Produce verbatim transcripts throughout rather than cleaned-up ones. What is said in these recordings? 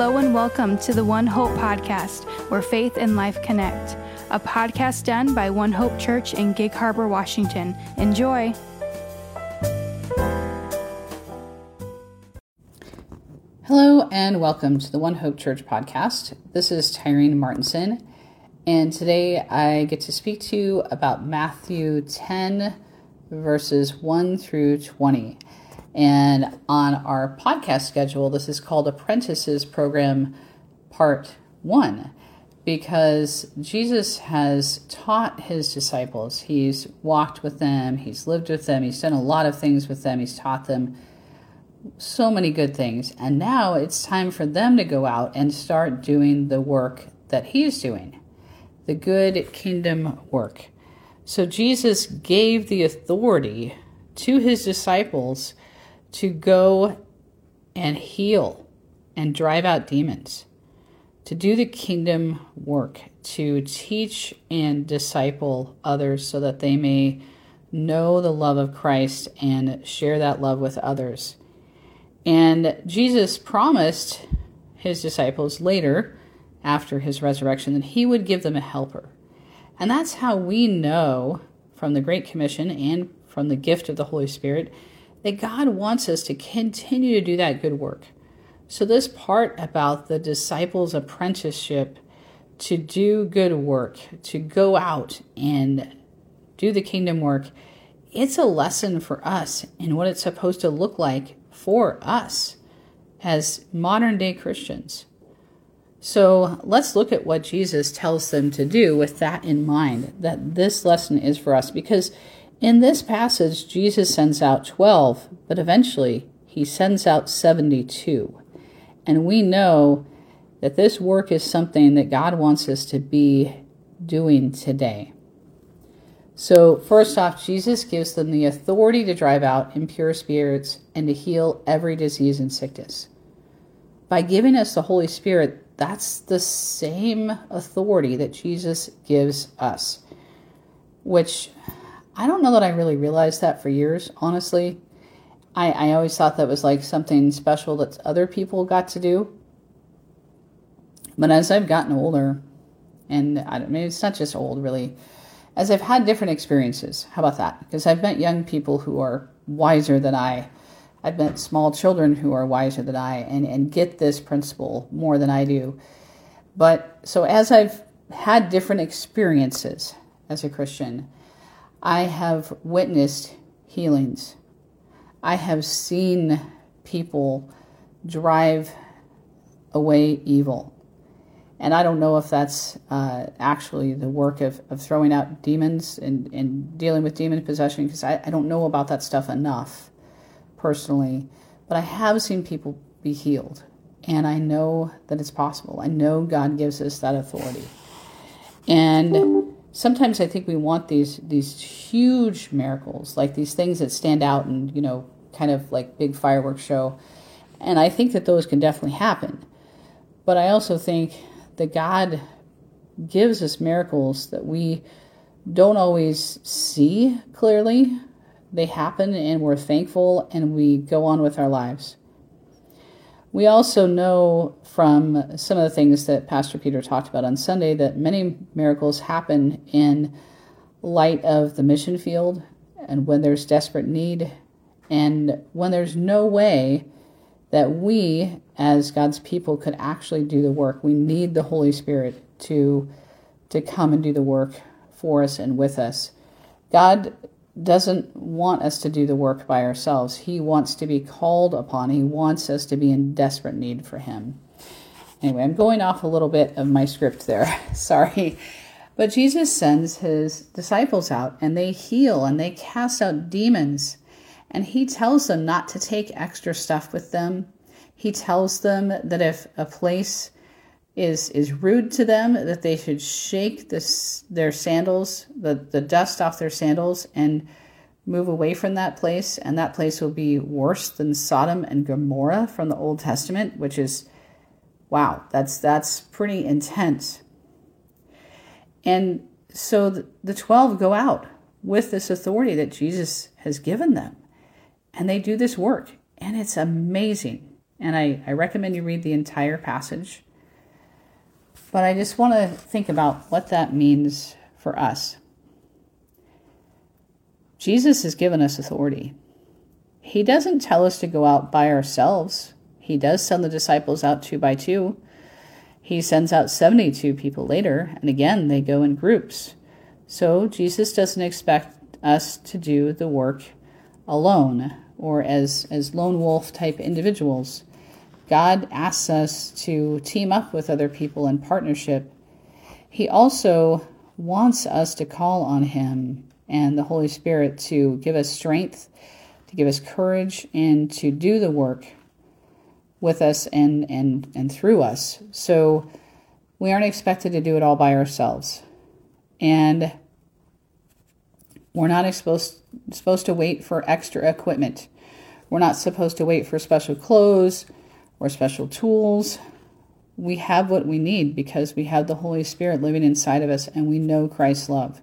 Hello and welcome to the One Hope podcast, where faith and life connect. A podcast done by One Hope Church in Gig Harbor, Washington. Enjoy! Hello and welcome to the One Hope Church podcast. This is Tyreen Martinson, and today I get to speak to you about Matthew ten, verses one through twenty. And on our podcast schedule, this is called Apprentices Program Part one, because Jesus has taught his disciples. He's walked with them, he's lived with them, he's done a lot of things with them, he's taught them so many good things. And now it's time for them to go out and start doing the work that he's doing, the good kingdom work. So Jesus gave the authority to his disciples to go and heal and drive out demons, to do the kingdom work, to teach and disciple others so that they may know the love of Christ and share that love with others. And Jesus promised his disciples later, after his resurrection, that he would give them a helper. And that's how we know from the Great Commission and from the gift of the Holy Spirit that God wants us to continue to do that good work. So this part about the disciples' apprenticeship to do good work, to go out and do the kingdom work, it's a lesson for us in what it's supposed to look like for us as modern day Christians. So let's look at what Jesus tells them to do with that in mind, that this lesson is for us. Because in this passage, Jesus sends out twelve, but eventually he sends out seventy-two. And we know that this work is something that God wants us to be doing today. So first off, Jesus gives them the authority to drive out impure spirits and to heal every disease and sickness. By giving us the Holy Spirit, that's the same authority that Jesus gives us, which I don't know that I really realized that for years, honestly. I, I always thought that was like something special that other people got to do. But as I've gotten older, and I don't, I mean, it's not just old, really, as I've had different experiences, how about that? Because I've met young people who are wiser than I. I've met small children who are wiser than I and, and get this principle more than I do. But so as I've had different experiences as a Christian, I have witnessed healings. I have seen people drive away evil. And I don't know if that's uh, actually the work of, of throwing out demons and, and dealing with demon possession, because I, I don't know about that stuff enough personally. But I have seen people be healed. And I know that it's possible. I know God gives us that authority. And sometimes I think we want these these huge miracles, like these things that stand out and, you know, kind of like big fireworks show. And I think that those can definitely happen. But I also think that God gives us miracles that we don't always see clearly. They happen and we're thankful and we go on with our lives. We also know from some of the things that Pastor Peter talked about on Sunday that many miracles happen in light of the mission field and when there's desperate need and when there's no way that we as God's people could actually do the work. We need the Holy Spirit to, to come and do the work for us and with us. God doesn't want us to do the work by ourselves. He wants to be called upon. He wants us to be in desperate need for him. Anyway, I'm going off a little bit of my script there. Sorry. But Jesus sends his disciples out and they heal and they cast out demons. And he tells them not to take extra stuff with them. He tells them that if a place is is rude to them, that they should shake this, their sandals, the, the dust off their sandals, and move away from that place. And that place will be worse than Sodom and Gomorrah from the Old Testament, which is, wow, that's that's pretty intense. And so the, the twelve go out with this authority that Jesus has given them. And they do this work. And it's amazing. And I, I recommend you read the entire passage. But I just want to think about what that means for us. Jesus has given us authority. He doesn't tell us to go out by ourselves. He does send the disciples out two by two. He sends out seventy-two people later, and again, they go in groups. So Jesus doesn't expect us to do the work alone or as, as lone wolf type individuals. God asks us to team up with other people in partnership. He also wants us to call on him and the Holy Spirit to give us strength, to give us courage, and to do the work with us and, and, and through us. So we aren't expected to do it all by ourselves. And we're not supposed, supposed to wait for extra equipment. We're not supposed to wait for special clothes or special tools. We have what we need because we have the Holy Spirit living inside of us and we know Christ's love.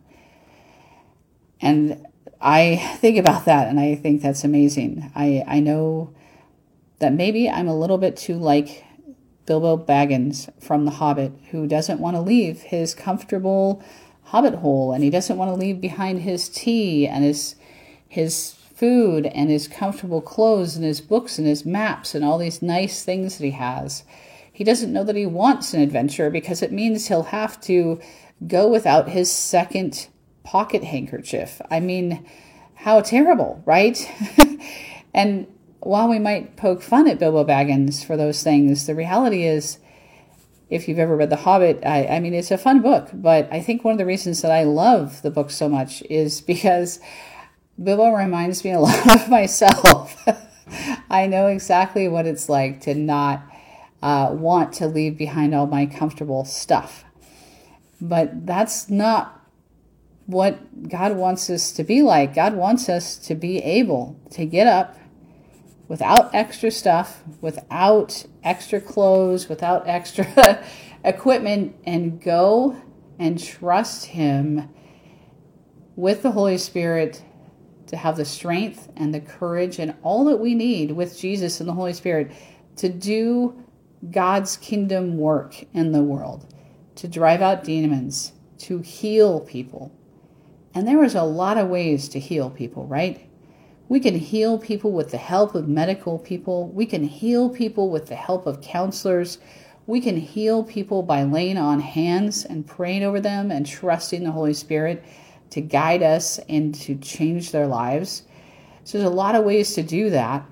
And I think about that and I think that's amazing. I, I know that maybe I'm a little bit too like Bilbo Baggins from The Hobbit, who doesn't want to leave his comfortable hobbit hole, and he doesn't want to leave behind his tea and his his food and his comfortable clothes and his books and his maps and all these nice things that he has. He doesn't know that he wants an adventure because it means he'll have to go without his second pocket handkerchief. I mean, how terrible, right? And while we might poke fun at Bilbo Baggins for those things, the reality is, if you've ever read The Hobbit, I, I mean, it's a fun book, but I think one of the reasons that I love the book so much is because Bilbo reminds me a lot of myself. I know exactly what it's like to not uh, want to leave behind all my comfortable stuff. But that's not what God wants us to be like. God wants us to be able to get up without extra stuff, without extra clothes, without extra equipment, and go and trust him with the Holy Spirit to have the strength and the courage and all that we need with Jesus and the Holy Spirit to do God's kingdom work in the world, to drive out demons, to heal people. And there is a lot of ways to heal people, right? We can heal people with the help of medical people. We can heal people with the help of counselors. We can heal people by laying on hands and praying over them and trusting the Holy Spirit to guide us and to change their lives. So there's a lot of ways to do that.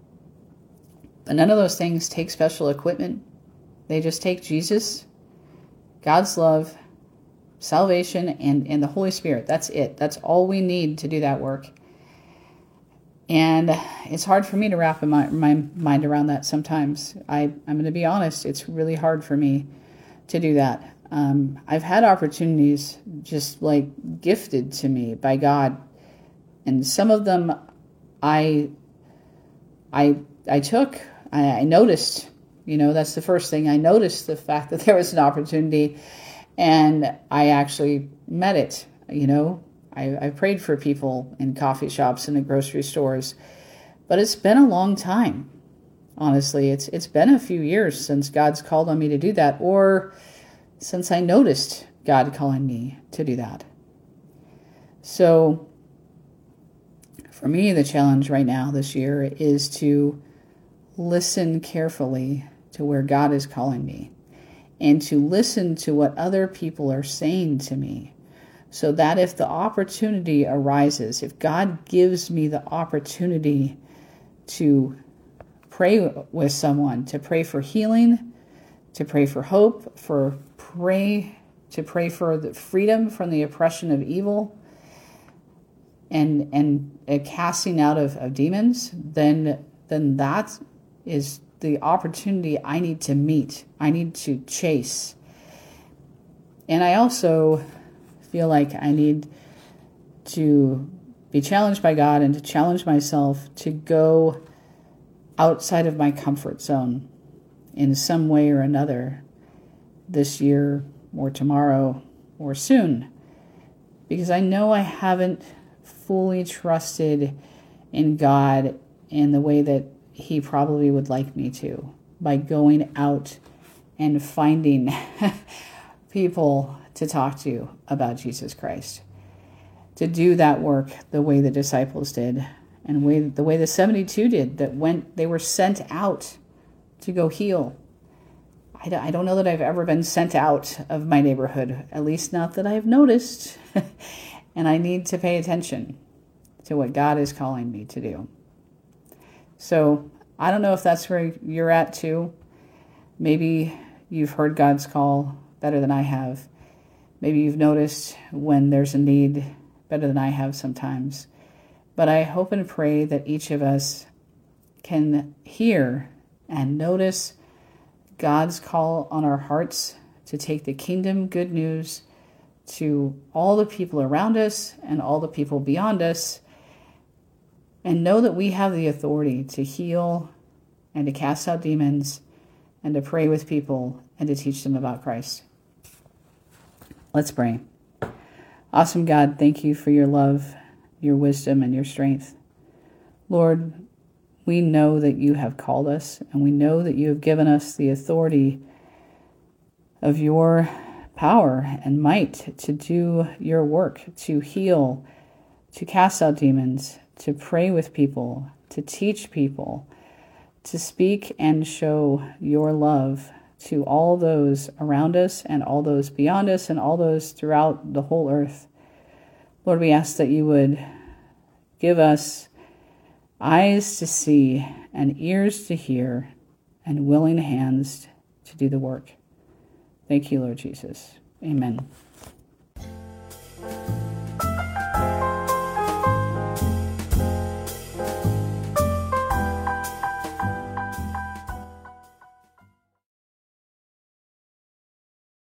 But none of those things take special equipment. They just take Jesus, God's love, salvation, and, and the Holy Spirit. That's it. That's all we need to do that work. And it's hard for me to wrap my, my mind around that sometimes. I, I'm going to be honest, it's really hard for me to do that. Um, I've had opportunities just like gifted to me by God. And some of them I I I took, I, I noticed, you know, that's the first thing. I noticed the fact that there was an opportunity and I actually met it, you know. I, I prayed for people in coffee shops and in grocery stores, but it's been a long time. Honestly, it's it's been a few years since God's called on me to do that, or since I noticed God calling me to do that. So for me, the challenge right now this year is to listen carefully to where God is calling me and to listen to what other people are saying to me, so that if the opportunity arises, if God gives me the opportunity to pray with someone, to pray for healing, to pray for hope, for pray, to pray for the freedom from the oppression of evil and and a casting out of, of demons, then then that is the opportunity I need to meet. I need to chase. And I also feel like I need to be challenged by God and to challenge myself to go outside of my comfort zone in some way or another this year or tomorrow or soon, because I know I haven't fully trusted in God in the way that he probably would like me to, by going out and finding people to talk to about Jesus Christ. To do that work the way the disciples did, and way, the way the seventy-two did, that went, they were sent out to go heal. I don't, I don't know that I've ever been sent out of my neighborhood, at least not that I've noticed. And I need to pay attention to what God is calling me to do. So I don't know if that's where you're at too. Maybe you've heard God's call better than I have. Maybe you've noticed when there's a need better than I have sometimes. But I hope and pray that each of us can hear and notice God's call on our hearts to take the kingdom good news to all the people around us and all the people beyond us, and know that we have the authority to heal and to cast out demons and to pray with people and to teach them about Christ. Let's pray. Awesome God, thank you for your love, your wisdom, and your strength. Lord, we know that you have called us, and we know that you have given us the authority of your power and might to do your work, to heal, to cast out demons, to pray with people, to teach people, to speak and show your love to all those around us and all those beyond us and all those throughout the whole earth. Lord, we ask that you would give us eyes to see and ears to hear and willing hands to do the work. Thank you, Lord Jesus. Amen.